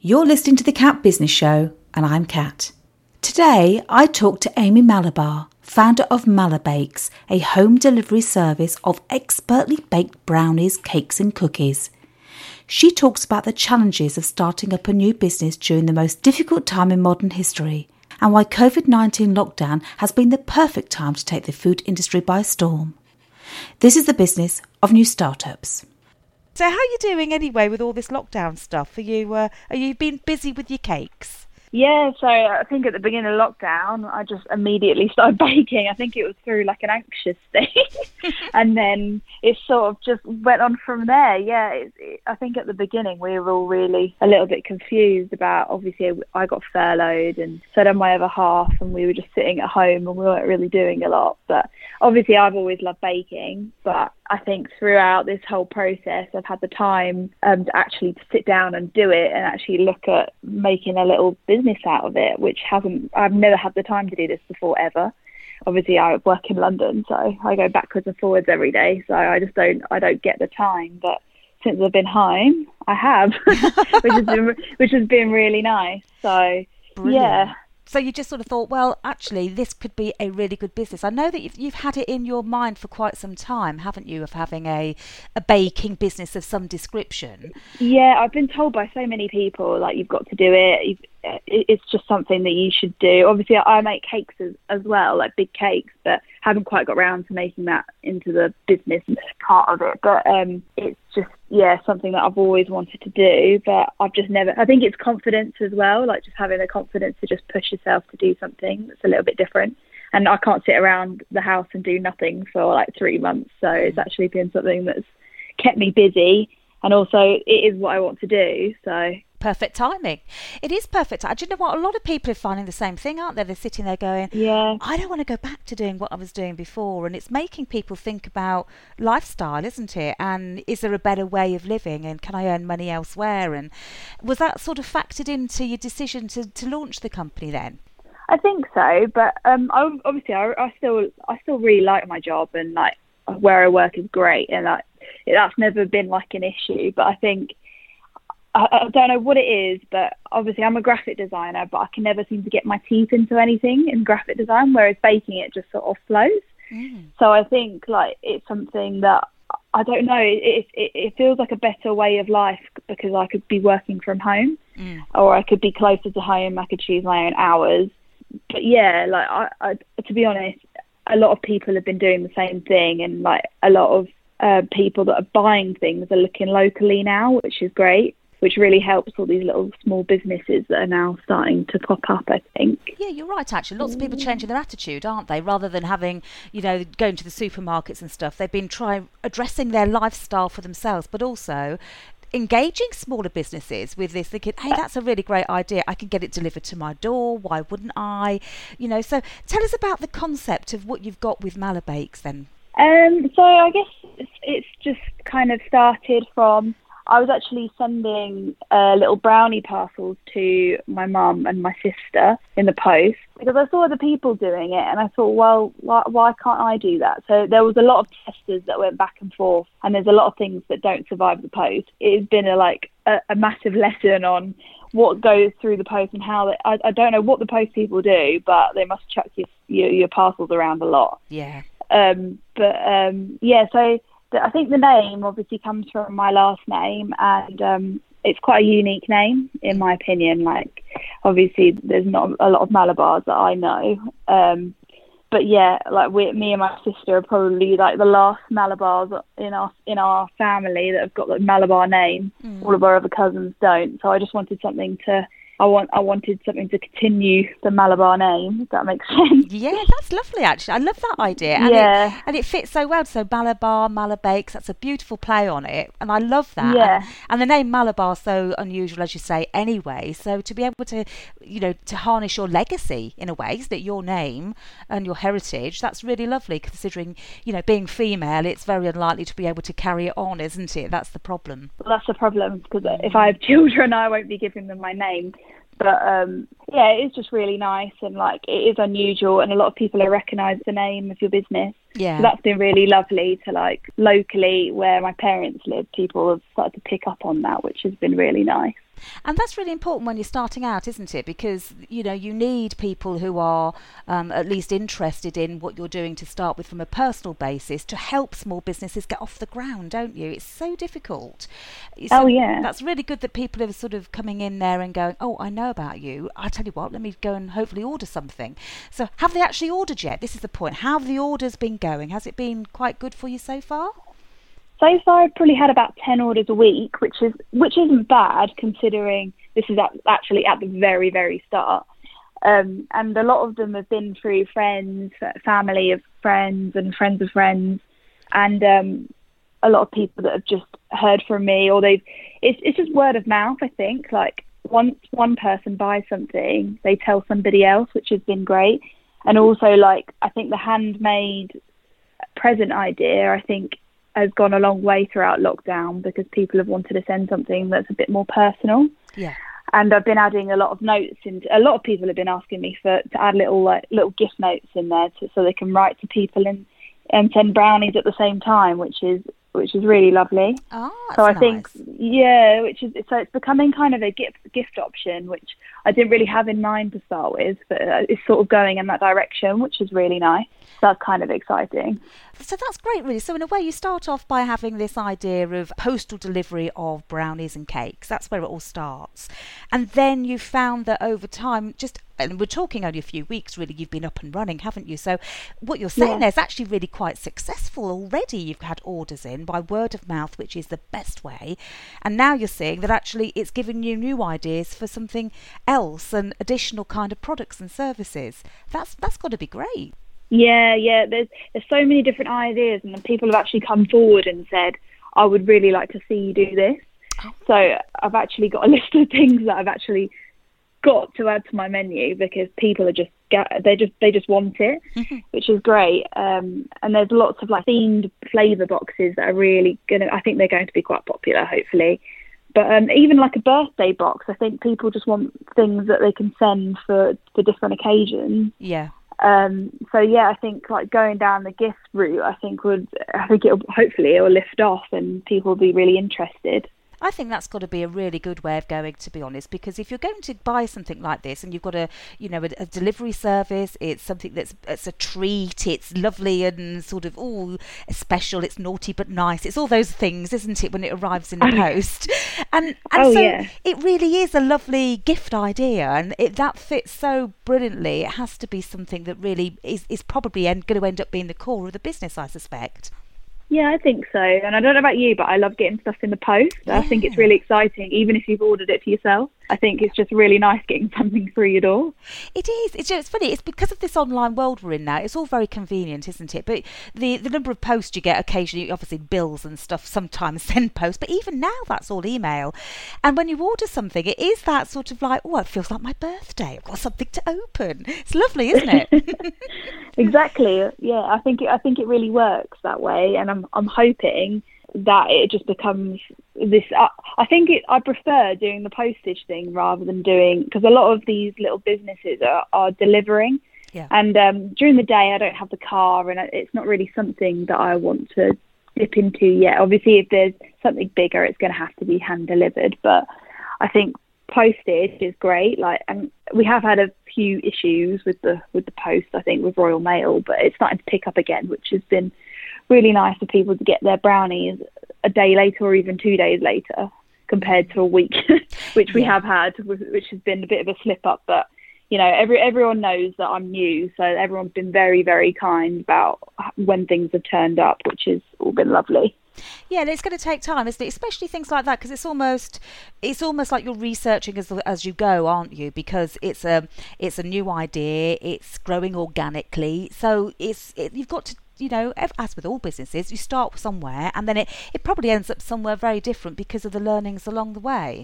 You're listening to the Cat Business Show, and I'm Kat. Today, I talk to Amy Malabar, founder of Malabakes, a home delivery service of expertly baked brownies, cakes and cookies. She talks about the challenges of starting up a new business during the most difficult time in modern history, and why COVID-19 lockdown has been the perfect time to take the food industry by storm. This is the business of new startups. So how are you doing anyway with all this lockdown stuff? Are you been busy with your cakes? Yeah, so I think at the beginning of lockdown, I just immediately started baking. I think it was through like an anxious thing. And then it sort of just went on from there. Yeah, I think at the beginning we were all really a little bit confused about, obviously I got furloughed and so did my other half, and we were just sitting at home and we weren't really doing a lot. But obviously I've always loved baking, but I think throughout this whole process, I've had the time to actually sit down and do it and actually look at making a little business out of it, which I've never had the time to do this before ever. Obviously, I work in London, so I go backwards and forwards every day. So I don't get the time. But since I've been home, I have, which has been really nice. So Brilliant. Yeah. So you just sort of thought, well, actually, this could be a really good business. I know that you've had it in your mind for quite some time, haven't you, of having a baking business of some description? Yeah, I've been told by so many people, like, you've got to do it. It's just something that you should do. Obviously, I make cakes as well, like big cakes, but haven't quite got around to making that into the business part of it. But it's just, something that I've always wanted to do, but I've just never. I think it's confidence as well, like just having the confidence to just push yourself to do something that's a little bit different. And I can't sit around the house and do nothing for like 3 months. So it's actually been something that's kept me busy. And also, it is what I want to do. So perfect timing. It is perfect. Do you know what? A lot of people are finding the same thing, aren't they? They're sitting there going, I don't want to go back to doing what I was doing before. And it's making people think about lifestyle, isn't it? And is there a better way of living? And can I earn money elsewhere? And was that sort of factored into your decision to launch the company then? I think so. But obviously, I still really like my job, and like where I work is great. And like that's never been like an issue. But I think, I don't know what it is, but obviously I'm a graphic designer, but I can never seem to get my teeth into anything in graphic design, whereas baking, it just sort of flows. So I think like it's something that, I don't know, it feels like a better way of life, because I could be working from home or I could be closer to home. I could choose my own hours. But yeah, like I to be honest, a lot of people have been doing the same thing, and like a lot of people that are buying things are looking locally now, which is great, which really helps all these little small businesses that are now starting to pop up, I think. Yeah, you're right, actually. Lots of people changing their attitude, aren't they? Rather than having, going to the supermarkets and stuff, they've been addressing their lifestyle for themselves, but also engaging smaller businesses with this, thinking, hey, that's a really great idea. I can get it delivered to my door. Why wouldn't I? So tell us about the concept of what you've got with Malabakes then. So I guess it's just kind of started from, I was actually sending little brownie parcels to my mum and my sister in the post, because I saw other people doing it, and I thought, well, why can't I do that? So there was a lot of testers that went back and forth, and there's a lot of things that don't survive the post. It's been a massive lesson on what goes through the post and how I don't know what the post people do, but they must chuck your parcels around a lot. Yeah. So I think the name obviously comes from my last name, and it's quite a unique name in my opinion. Like, obviously there's not a lot of Malabars that I know, but yeah, like me and my sister are probably like the last Malabars in our family that have got the Malabar name. All of our other cousins don't. So I just wanted something to I wanted something to continue the Malabar name, if that makes sense. Yeah, that's lovely, actually. I love that idea. And it fits so well. So Malabar, Malabakes, that's a beautiful play on it. And I love that. Yeah. And the name Malabar is so unusual, as you say, anyway. So to be able to, to harness your legacy in a way, is that your name and your heritage, that's really lovely, considering, being female, it's very unlikely to be able to carry it on, isn't it? That's the problem. Well, that's the problem, because if I have children, I won't be giving them my name. But it's just really nice, and like it is unusual, and a lot of people recognise the name of your business. Yeah. So that's been really lovely to, like, locally where my parents live, people have started to pick up on that, which has been really nice. And that's really important when you're starting out, isn't it? Because, you know, you need people who are at least interested in what you're doing to start with from a personal basis to help small businesses get off the ground, don't you? It's so difficult. So yeah. That's really good that people are sort of coming in there and going, oh, I know about you. I tell you what, let me go and hopefully order something. So have they actually ordered yet? This is the point. How have the orders been going? Has it been quite good for you so far? So far, I've probably had about 10 orders a week, which isn't bad considering this is actually at the very, very start. And a lot of them have been through friends, family of friends, and friends of friends, and a lot of people that have just heard from me, or it's just word of mouth. I think like once one person buys something, they tell somebody else, which has been great. And also, like, I think the handmade present idea, I think, has gone a long way throughout lockdown because people have wanted to send something that's a bit more personal. Yeah. And I've been adding a lot of notes, and a lot of people have been asking me to add little gift notes in there so they can write to people and send brownies at the same time, which is really lovely. Oh, so I nice. think so it's becoming kind of a gift option, which I didn't really have in mind to start with, but it's sort of going in that direction, which is really nice. So that's kind of exciting. So that's great, really. So in a way, you start off by having this idea of postal delivery of brownies and cakes. That's where it all starts. And then you found that over time, and we're talking only a few weeks, really, you've been up and running, haven't you? So what you're saying there is actually really quite successful already. You've had orders in by word of mouth, which is the best way. And now you're seeing that actually it's giving you new ideas for something else and additional kind of products and services. That's got to be great. Yeah. There's so many different ideas, and then people have actually come forward and said, I would really like to see you do this. Oh. So I've actually got a list of things that I've actually got to add to my menu because people are they just want it, which is great. And there's lots of like themed flavour boxes that are really I think they're going to be quite popular, hopefully. But even like a birthday box, I think people just want things that they can send for different occasions. Yeah. I think like going down the gift route, I think it'll lift off and people will be really interested. I think that's got to be a really good way of going, to be honest, because if you're going to buy something like this and you've got a delivery service, it's something it's a treat, it's lovely and sort of special, it's naughty but nice, it's all those things, isn't it, when it arrives in the post? And it really is a lovely gift idea, and that fits so brilliantly. It has to be something that really is probably going to end up being the core of the business, I suspect. Yeah, I think so. And I don't know about you, but I love getting stuff in the post. Yeah. I think it's really exciting, even if you've ordered it for yourself. I think it's just really nice getting something through your door. It is. It's funny. It's because of this online world we're in now. It's all very convenient, isn't it? But the number of posts you get occasionally, obviously bills and stuff, sometimes send post. But even now, that's all email. And when you order something, it is that sort of like, it feels like my birthday. I've got something to open. It's lovely, isn't it? Exactly. Yeah, I think it really works that way, and I'm hoping that it just becomes this. I prefer doing the postage thing rather than because a lot of these little businesses are delivering. Yeah. And during the day I don't have the car, and it's not really something that I want to dip into yet. Obviously, if there's something bigger, it's going to have to be hand delivered. But I think postage is great. And we have had a few issues with the post, I think, with Royal Mail, but it's starting to pick up again, which has been really nice for people to get their brownies a day later or even 2 days later compared to a week, which we have had, which has been a bit of a slip up. But everyone knows that I'm new, so everyone's been very, very kind about when things have turned up, which has all been lovely. Yeah, and it's going to take time, isn't it? Especially things like that, because it's almost like you're researching as you go, aren't you? Because it's a new idea, it's growing organically, so you've got to, as with all businesses, you start somewhere and then it probably ends up somewhere very different because of the learnings along the way.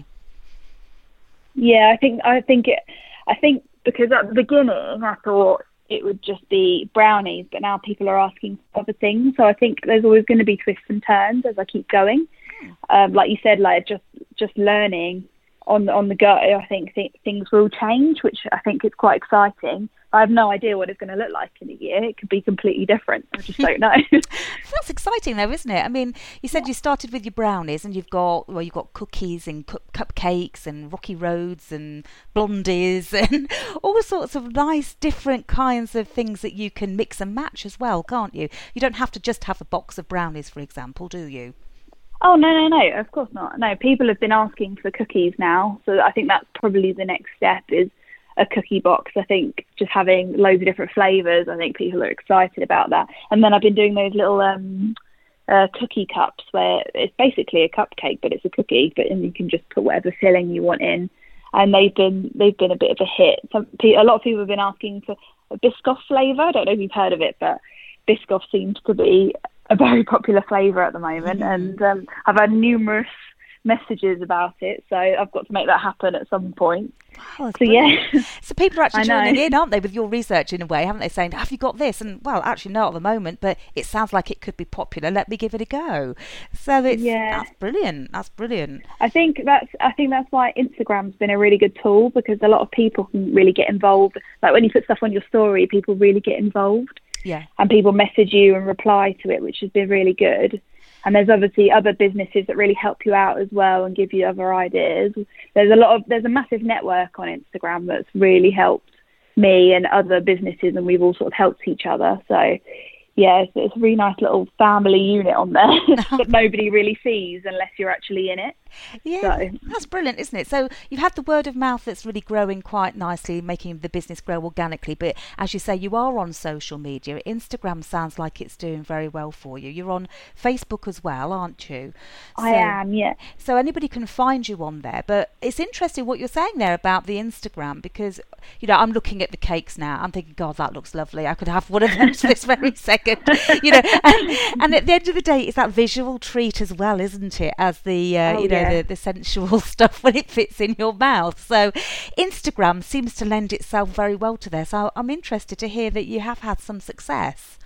Yeah, I think because at the beginning I thought it would just be brownies, but now people are asking for other things. So I think there's always going to be twists and turns as I keep going. Like you said, like just learning on the go. I think things will change, which I think is quite exciting. I have no idea what it's going to look like in a year. It could be completely different. I just don't know. That's exciting though, isn't it? I mean, you said you started with your brownies, and you've got cookies and cupcakes and rocky roads and blondies and all sorts of nice different kinds of things that you can mix and match as well, can't you? You don't have to just have a box of brownies, for example, do you? Oh, no, of course not. No, people have been asking for cookies now, so I think that's probably the next step, is a cookie box. I think just having loads of different flavours, I think people are excited about that. And then I've been doing those little cookie cups where it's basically a cupcake, but it's a cookie, and you can just put whatever filling you want in. And they've been a bit of a hit. A lot of people have been asking for a Biscoff flavour. I don't know if you've heard of it, but Biscoff seems to be a very popular flavour at the moment. And I've had numerous messages about it, so I've got to make that happen at some point. Wow, so yeah, so people are actually joining in, aren't they, with your research in a way, haven't they, saying, have you got this? And well, actually not at the moment, but it sounds like it could be popular, let me give it a go. So that's brilliant. I think that's why Instagram's been a really good tool, because a lot of people can really get involved. Like when you put stuff on your story, people really get involved, and people message you and reply to it, which has been really good. And there's obviously other businesses that really help you out as well and give you other ideas. There's a massive network on Instagram that's really helped me and other businesses, and we've all sort of helped each other. So yeah, it's a really nice little family unit on there that nobody really sees unless you're actually in it. Yeah, so that's brilliant, isn't it? So you've had the word of mouth that's really growing quite nicely, making the business grow organically. But as you say, you are on social media. Instagram sounds like it's doing very well for you. You're on Facebook as well, aren't you? I am, yeah. So anybody can find you on there. But it's interesting what you're saying there about the Instagram, because, you know, I'm looking at the cakes now. I'm thinking, God, that looks lovely. I could have one of those this very second. You know, and at the end of the day, it's that visual treat as well, isn't it? As the the sensual stuff when it fits in your mouth. So Instagram seems to lend itself very well to this. So I'm interested to hear that you have had some success.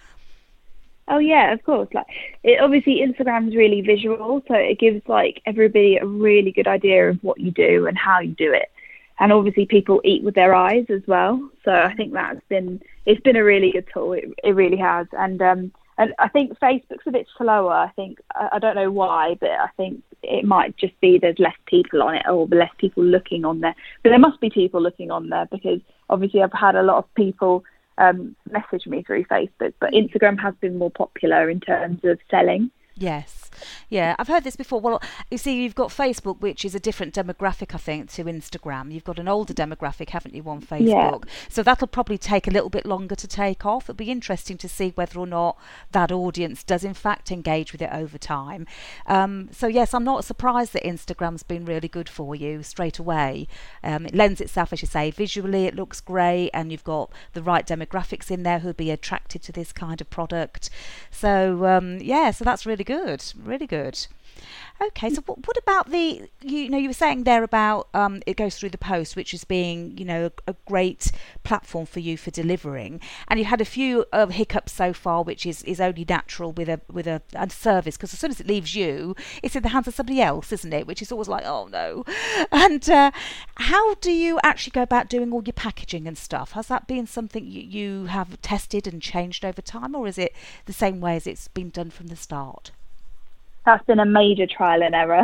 Oh yeah, of course. Like, obviously Instagram's really visual, so it gives like everybody a really good idea of what you do and how you do it. And obviously people eat with their eyes as well. So I think it's been a really good tool. It really has. And I think Facebook's a bit slower. I think, I don't know why, but I think it might just be there's less people on it, or less people looking on there. But there must be people looking on there, because obviously I've had a lot of people message me through Facebook, but Instagram has been more popular in terms of selling. Yes. Yeah, I've heard this before. Well, you see, you've got Facebook, which is a different demographic, I think, to Instagram. You've got an older demographic, haven't you, on Facebook? Yeah. So that'll probably take a little bit longer to take off. It'll be interesting to see whether or not that audience does, in fact, engage with it over time. So, yes, I'm not surprised that Instagram's been really good for you straight away. It lends itself, as you say, visually, it looks great, and you've got the right demographics in there who'll be attracted to this kind of product. So, so that's really good, really good. Okay, so what about you were saying there about it goes through the post, which is being, a great platform for you for delivering, and you had a few hiccups so far, which is only natural with a service, because as soon as it leaves you, it's in the hands of somebody else, isn't it? Which is always like, oh no. And how do you actually go about doing all your packaging and stuff? Has that been something you have tested and changed over time, or is it the same way as it's been done from the start? That's been a major trial and error.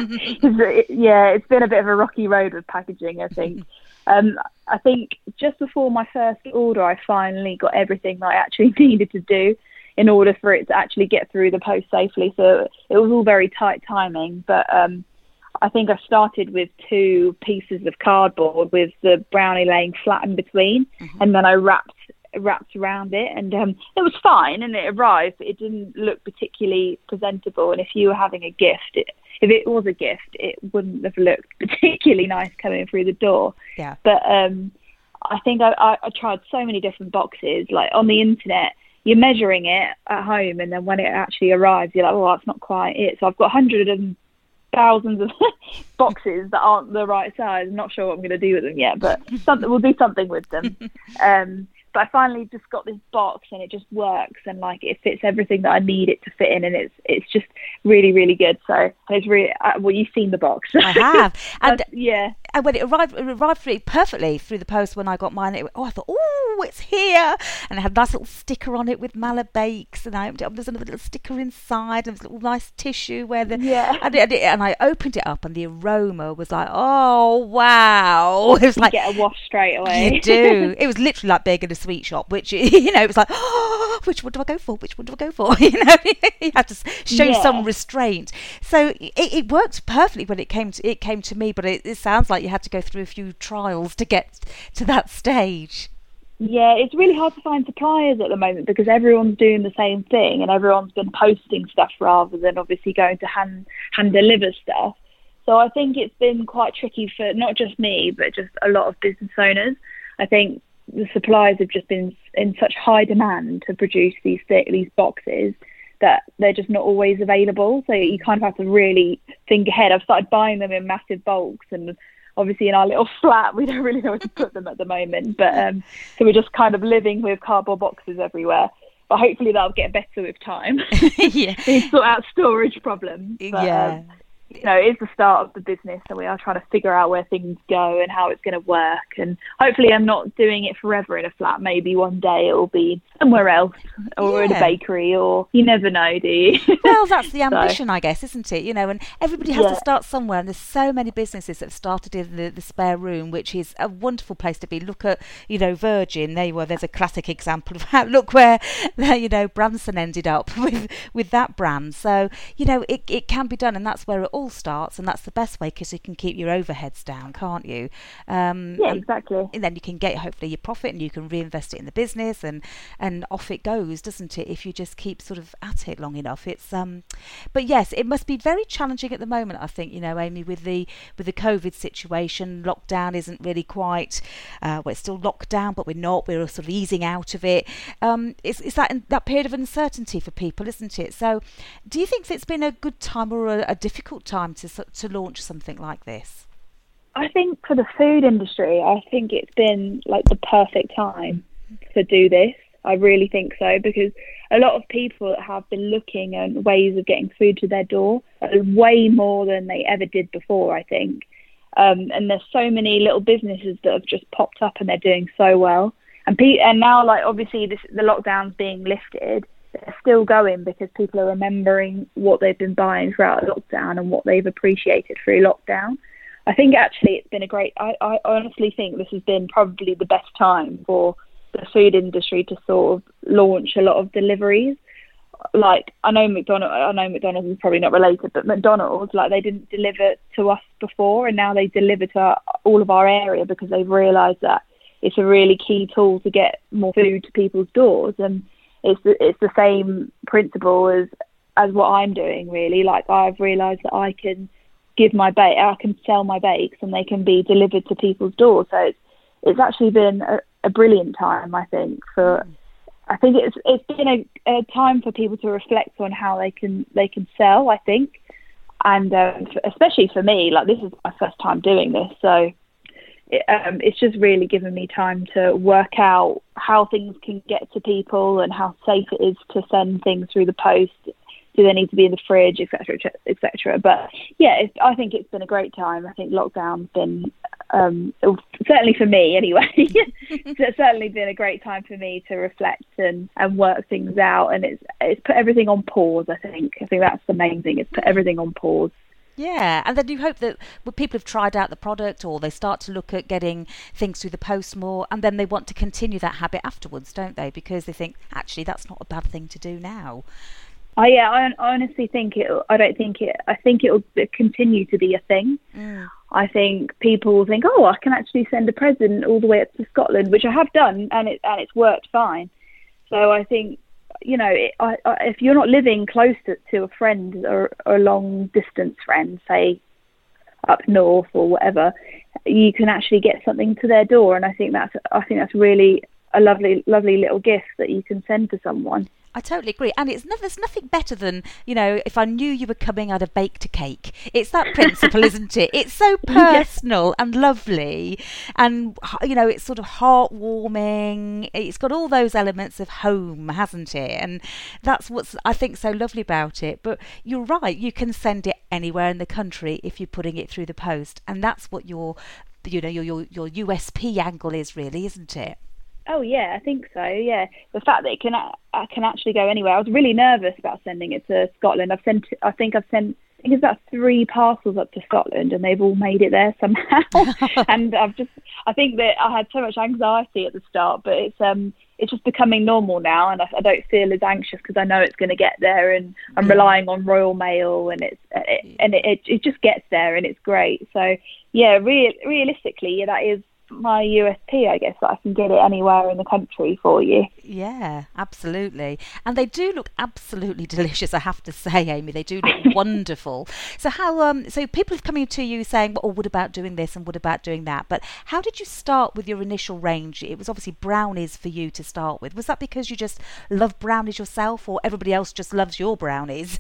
It's been a bit of a rocky road with packaging, I think. I think just before my first order, I finally got everything that I actually needed to do in order for it to actually get through the post safely. So it was all very tight timing. But I think I started with 2 pieces of cardboard with the brownie laying flat in between, and then I wrapped around it, and it was fine, and it arrived, but it didn't look particularly presentable. And if you were having a gift, if it was a gift, it wouldn't have looked particularly nice coming through the door. Yeah. But I think I tried so many different boxes. Like on the internet, you're measuring it at home, and then when it actually arrives, you're like, oh, that's not quite it. So I've got hundreds and thousands of boxes that aren't the right size. I'm not sure what I'm going to do with them yet, but we'll do something with them. But I finally just got this box, and it just works, and like it fits everything that I need it to fit in, and it's just really, really good. So it's really you've seen the box. I have, and And when it arrived perfectly through the post when I got mine. I thought, oh, it's here, and it had a nice little sticker on it with Malabakes, and I opened it up. There's another little sticker inside, and there's a little nice tissue where and I opened it up, and the aroma was like, oh wow! It was like, you get a wash straight away. You do. It was literally like being in a sweet shop, which it was like, oh, which one do I go for? Which one do I go for? You have to show some restraint. So it worked perfectly when it came to me, but it sounds like you had to go through a few trials to get to that stage. Yeah, it's really hard to find suppliers at the moment because everyone's doing the same thing and everyone's been posting stuff rather than obviously going to hand deliver stuff. So I think it's been quite tricky for not just me, but just a lot of business owners. I think the suppliers have just been in such high demand to produce these boxes that they're just not always available. So you kind of have to really think ahead. I've started buying them in massive bulks, and obviously in our little flat we don't really know where to put them at the moment, but so we're just kind of living with cardboard boxes everywhere, but hopefully that'll get better with time. Yeah. We sort out storage problems, but, it's the start of the business, and we are trying to figure out where things go and how it's going to work, and hopefully I'm not doing it forever in a flat. Maybe one day it'll be somewhere else, or in a bakery, or you never know, do you? Well, that's the ambition, I guess, isn't it? And everybody has to start somewhere, and there's so many businesses that have started in the spare room, which is a wonderful place to be. Look at Virgin. There's a classic example of how, look where Branson ended up with that brand. So it can be done, and that's where it all starts, and that's the best way, because you can keep your overheads down, can't you? Exactly. And then you can get hopefully your profit, and you can reinvest it in the business, and off it goes, doesn't it? If you just keep sort of at it long enough. It's but yes, it must be very challenging at the moment, I think, Amy, with the COVID situation. Lockdown isn't really quite it's still locked down, but we're sort of easing out of it. It's that period of uncertainty for people, isn't it? So do you think it's been a good time or a difficult time to launch something like this? I think for the food industry, I think it's been like the perfect time to do this. I really think so, because a lot of people have been looking at ways of getting food to their door way more than they ever did before, I think. And there's so many little businesses that have just popped up, and they're doing so well. And now, like, obviously the lockdown's being lifted, they're still going because people are remembering what they've been buying throughout lockdown and what they've appreciated through lockdown. I think actually it's been I honestly think this has been probably the best time for the food industry to sort of launch a lot of deliveries. Like, I know McDonald's is probably not related, but McDonald's, like, they didn't deliver to us before, and now they deliver to all of our area because they've realised that it's a really key tool to get more food to people's doors. And it's the same principle as what I'm doing, really. Like, I've realised that I can I can sell my bakes, and they can be delivered to people's doors. So it's actually been a brilliant time, I think. I think it's been a time for people to reflect on how they can sell, I think, and especially for me, like, this is my first time doing this, so it's just really given me time to work out how things can get to people and how safe it is to send things through the post. Do they need to be in the fridge, etc., etc.? But yeah, I think it's been a great time. I think lockdown's been, certainly for me anyway, it's certainly been a great time for me to reflect and work things out. And it's put everything on pause, I think. I think that's the main thing. It's put everything on pause. Yeah, and then you hope that people have tried out the product, or they start to look at getting things through the post more, and then they want to continue that habit afterwards, don't they? Because they think, actually, that's not a bad thing to do now. I honestly think I think it will continue to be a thing. I think people will think, I can actually send a present all the way up to Scotland, which I have done, and it's worked fine. So I think, if you're not living close to a friend or a long distance friend, say up north or whatever, you can actually get something to their door, and I think that's really a lovely little gift that you can send to someone. I totally agree, and there's nothing better than, if I knew you were coming, I'd have baked a cake. It's that principle, isn't it? It's so personal and lovely, and it's sort of heartwarming. It's got all those elements of home, hasn't it? And that's what's, I think, so lovely about it. But you're right, you can send it anywhere in the country if you're putting it through the post, and that's what your USP angle is, really, isn't it? Oh yeah, I think so. Yeah, the fact that it can actually go anywhere. I was really nervous about sending it to Scotland. I think it's about 3 parcels up to Scotland, and they've all made it there somehow. And I think that I had so much anxiety at the start, but it's just becoming normal now, and I don't feel as anxious because I know it's going to get there, and I'm relying on Royal Mail, and it just gets there, and it's great. So yeah, realistically, that is my USP, I guess, that I can get it anywhere in the country for you. Yeah, absolutely. And they do look absolutely delicious, I have to say, Amy. They do look wonderful. So so people are coming to you saying, oh, what about doing this and what about doing that? But how did you start with your initial range? It was obviously brownies for you to start with. Was that because you just love brownies yourself, or everybody else just loves your brownies?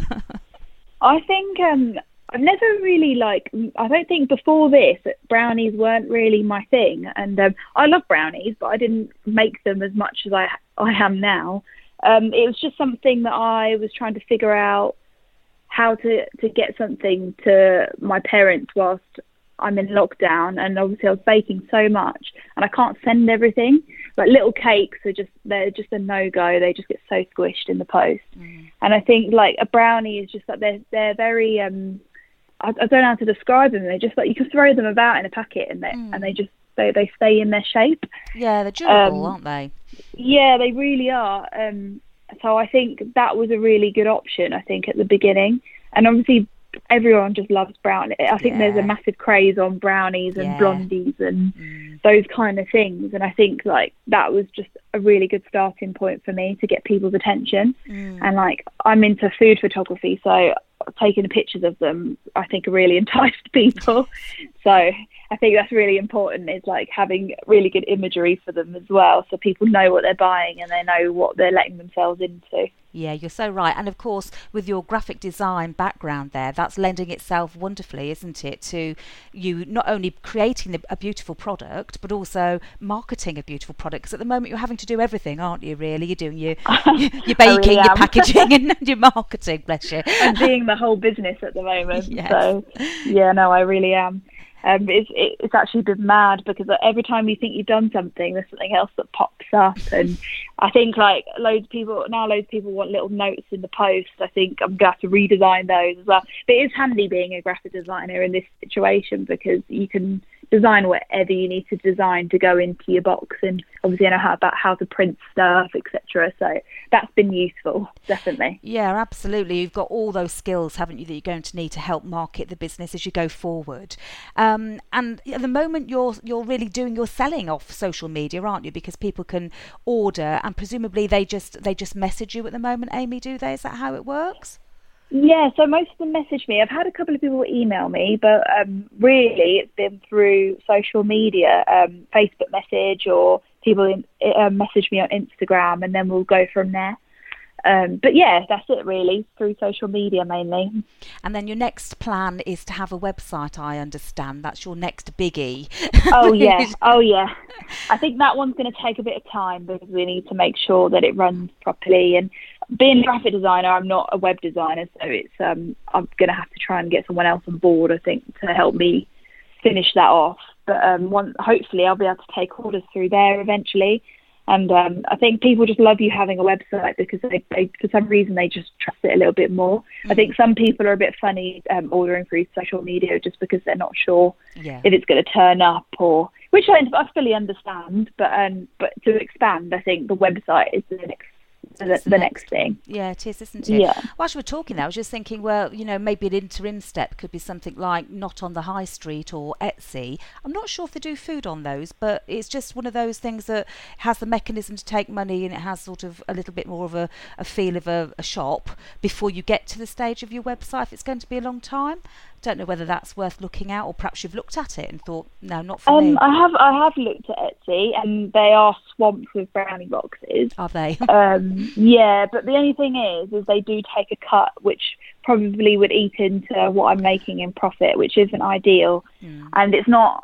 I think I've never really I don't think before this brownies weren't really my thing, and I love brownies, but I didn't make them as much as I am now. It was just something that I was trying to figure out how to get something to my parents whilst I'm in lockdown, and obviously I was baking so much and I can't send everything. Like little cakes they're just a no-go. They just get so squished in the post. And I think a brownie is just they're very I don't know how to describe them. They're just you can throw them about in a packet, and they stay in their shape. Yeah, they're durable, aren't they? Yeah, they really are. So I think that was a really good option, I think, at the beginning. And obviously everyone just loves brownies. I think there's a massive craze on brownies and blondies and those kind of things. And I think that was just a really good starting point for me to get people's attention. And I'm into food photography, so taking the pictures of them I think really enticed people. So I think that's really important, is having really good imagery for them as well, so people know what they're buying and they know what they're letting themselves into. Yeah, you're so right. And of course, with your graphic design background there, that's lending itself wonderfully, isn't it, to you not only creating a beautiful product, but also marketing a beautiful product. Because at the moment you're having to do everything, aren't you, really? You're doing your baking, your packaging and your marketing, bless you. I'm doing the whole business at the moment. Yes. So, yeah, no, I really am. It's actually been mad, because every time you think you've done something, there's something else that pops up. And I think loads of people want little notes in the post. I think I'm going to have to redesign those as well. But it is handy being a graphic designer in this situation, because you can design whatever you need to design to go into your box, and obviously I know about how to print stuff, etc. So that's been useful, definitely. Yeah, absolutely. You've got all those skills, haven't you, that you're going to need to help market the business as you go forward. And at the moment you're really doing your selling off social media, aren't you? Because people can order, and presumably they just message you at the moment, Amy, do they? Is that how it works? Yeah, so most of them message me. I've had a couple of people email me, but really it's been through social media, Facebook message, or people message me on Instagram, and then we'll go from there. But yeah, that's it really, through social media mainly. And then your next plan is to have a website, I understand. That's your next biggie. Oh yeah. I think that one's going to take a bit of time, because we need to make sure that it runs properly. And being a graphic designer, I'm not a web designer, so it's I'm going to have to try and get someone else on board, I think, to help me finish that off. But hopefully I'll be able to take orders through there eventually. And I think people just love you having a website, because they for some reason they just trust it a little bit more. I think some people are a bit funny ordering through social media, just because they're not sure if it's going to turn up, or which I fully understand. But to expand, I think the website is the next thing. Yeah, it is, isn't it? Yeah. Whilst we were talking there, I was just thinking, well, maybe an interim step could be something like Not on the High Street or Etsy. I'm not sure if they do food on those, but it's just one of those things that has the mechanism to take money, and it has sort of a little bit more of a feel of a shop before you get to the stage of your website, if it's going to be a long time. Don't know whether that's worth looking at, or perhaps you've looked at it and thought, no, not for me. I have looked at Etsy, and they are swamped with brownie boxes. Are they? Yeah, but the only thing is they do take a cut, which probably would eat into what I'm making in profit, which isn't ideal. And it's not.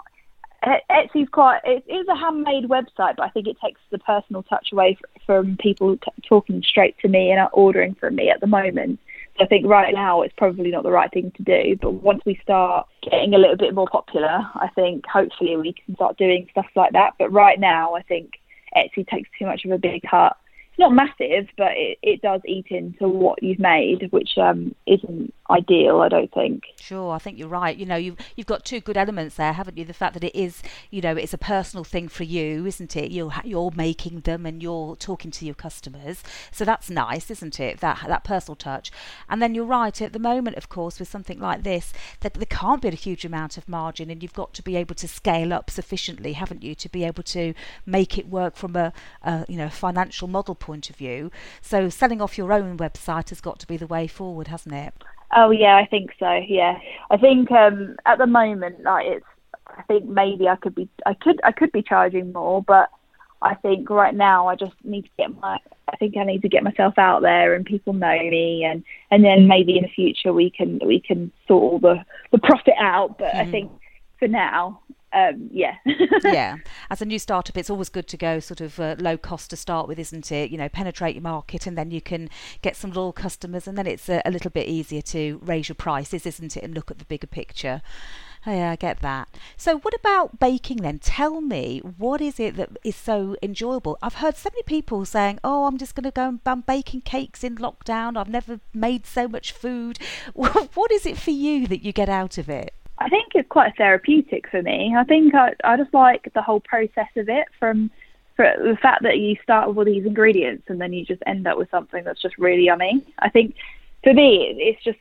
Etsy's it is a handmade website, but I think it takes the personal touch away from people talking straight to me and ordering from me at the moment. So I think right now it's probably not the right thing to do. But once we start getting a little bit more popular, I think hopefully we can start doing stuff like that. But right now, I think Etsy takes too much of a big cut. It's not massive, but it does eat into what you've made, which isn't ideal, I don't think. Sure, I think you're right. You've got two good elements there, haven't you? The fact that it is, it's a personal thing for you, isn't it? You're making them and you're talking to your customers, so that's nice, isn't it? That personal touch. And then you're right. At the moment, of course, with something like this, that there can't be a huge amount of margin, and you've got to be able to scale up sufficiently, haven't you, to be able to make it work from a financial model point of view. So selling off your own website has got to be the way forward, hasn't it? Oh yeah, I think so. Yeah, I think at the moment, I think maybe I could be charging more, but I think right now I just need to I need to get myself out there and people know me, and then maybe in the future we can sort all the profit out. But I think for now. Yeah. Yeah. As a new startup, it's always good to go sort of low cost to start with, isn't it? Penetrate your market, and then you can get some loyal customers, and then it's a little bit easier to raise your prices, isn't it? And look at the bigger picture. Oh, yeah, I get that. So what about baking then? Tell me, what is it that is so enjoyable? I've heard so many people saying, oh, I'm just going to go and I'm baking cakes in lockdown. I've never made so much food. What is it for you that you get out of it? I think it's quite therapeutic for me. I think I just like the whole process of it, for the fact that you start with all these ingredients and then you just end up with something that's just really yummy. I think for me, it's just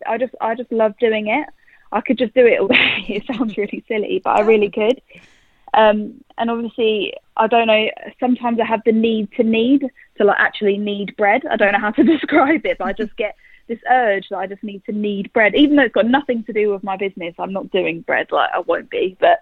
I just love doing it. I could just do it all day. It sounds really silly, but I really could. And obviously, I don't know, sometimes I have the need to actually knead bread. I don't know how to describe it, but I just get this urge that I just need to knead bread, even though it's got nothing to do with my business. I'm not doing bread, I won't be, but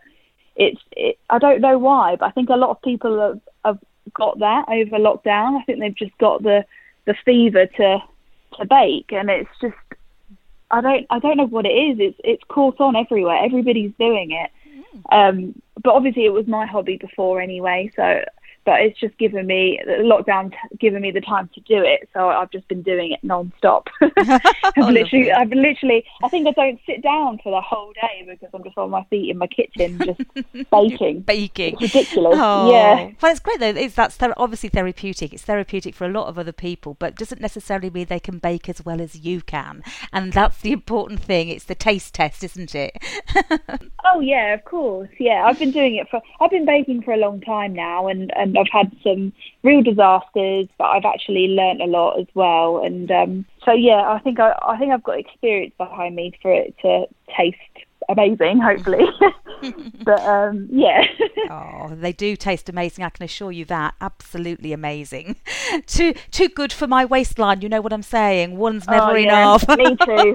I don't know why, but I think a lot of people have got that over lockdown. I think they've just got the fever to bake, and it's just I don't know what it is. It's caught on everywhere. Everybody's doing it. But obviously it was my hobby before anyway, but it's just lockdown's given me the time to do it, so I've just been doing it non-stop. I've literally, I think I don't sit down for the whole day because I'm just on my feet in my kitchen just baking. Baking. It's ridiculous. Oh. Yeah. Well, it's great though. That's obviously therapeutic. It's therapeutic for a lot of other people, but doesn't necessarily mean they can bake as well as you can. And that's the important thing. It's the taste test, isn't it? Oh yeah, of course. Yeah, I've been baking for a long time now, and I've had some real disasters, but I've actually learnt a lot as well. And so yeah, I think I've got experience behind me for it to taste amazing, hopefully. But yeah. Oh, they do taste amazing, I can assure you that. Absolutely amazing. Too good for my waistline, you know what I'm saying? One's never enough. Me too.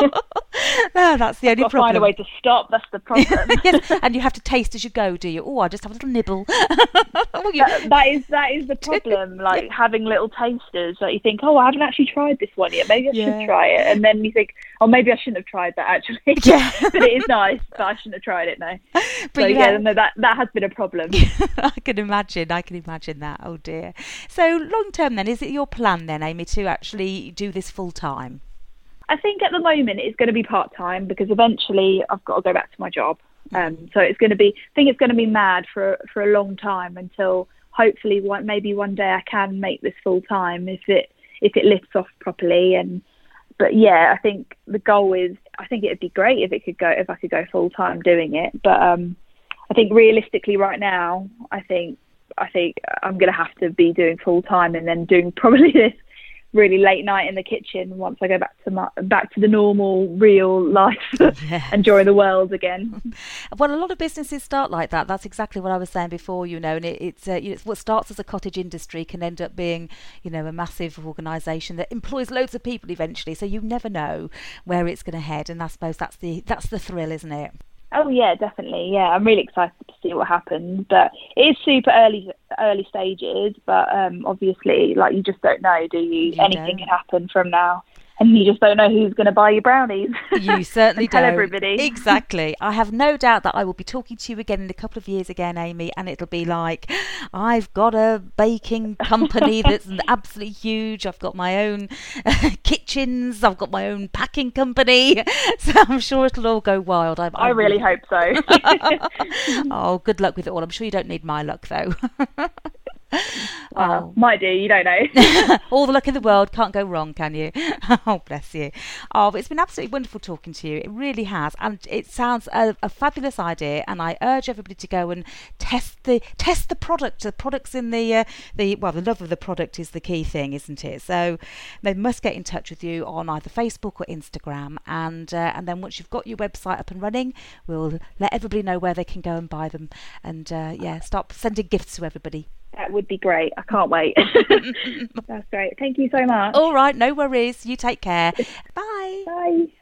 No, that's the only problem. Find a way to stop, that's the problem. Yes, and you have to taste as you go, do you? Oh, I just have a little nibble. that is the problem, like having little tasters that you think, oh, I haven't actually tried this one yet, maybe I should try it, and then you think, oh, maybe I shouldn't have tried that actually. Yeah. But it is nice, but I shouldn't have tried it now. But so no, that has been a problem. I can imagine that. Oh dear. So long term then, is it your plan then, Amy, to actually do this full time? I think at the moment it's going to be part-time because eventually I've got to go back to my job. So it's going to be, I think it's going to be mad for a long time until hopefully maybe one day I can make this full-time if it lifts off properly. But yeah, I think the goal is, I think it'd be great if I could go full-time doing it. But I think realistically right now, I think I'm going to have to be doing full-time and then doing probably this really late night in the kitchen once I go back to the normal real life, enjoy the world again. Well, a lot of businesses start like that. That's exactly what I was saying before, and it's what starts as a cottage industry can end up being, a massive organisation that employs loads of people eventually. So you never know where it's going to head, and I suppose that's the thrill, isn't it? Oh yeah, definitely. Yeah, I'm really excited to see what happens. But it is super early stages. But obviously, like, you just don't know, do you? Anything can happen from now. And you just don't know who's going to buy your brownies. You certainly tell don't. Everybody. Exactly. I have no doubt that I will be talking to you again in a couple of years again, Amy, and it'll be like, I've got a baking company that's absolutely huge. I've got my own kitchens. I've got my own packing company. So I'm sure it'll all go wild. I really hope so. Oh, good luck with it all. I'm sure you don't need my luck, though. Might do, you don't know. All the luck in the world, can't go wrong, can you? Oh, bless you. Oh, but it's been absolutely wonderful talking to you. It really has, and it sounds a fabulous idea. And I urge everybody to go and test the product. The products in the love of the product is the key thing, isn't it? So they must get in touch with you on either Facebook or Instagram, and then once you've got your website up and running, we'll let everybody know where they can go and buy them, and start sending gifts to everybody. That would be great. I can't wait. That's great. Thank you so much. All right, no worries. You take care. Bye. Bye.